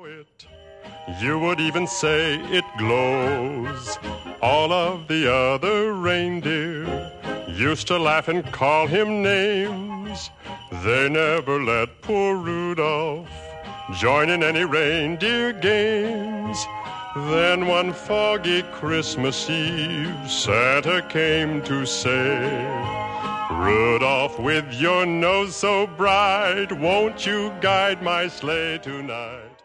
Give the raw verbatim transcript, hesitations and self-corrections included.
it. You would even say it glows. All of the other reindeer used to laugh and call him names. They never let poor Rudolph join in any reindeer games. Then one foggy Christmas Eve, Santa came to say, Rudolph, with your nose so bright, won't you guide my sleigh tonight?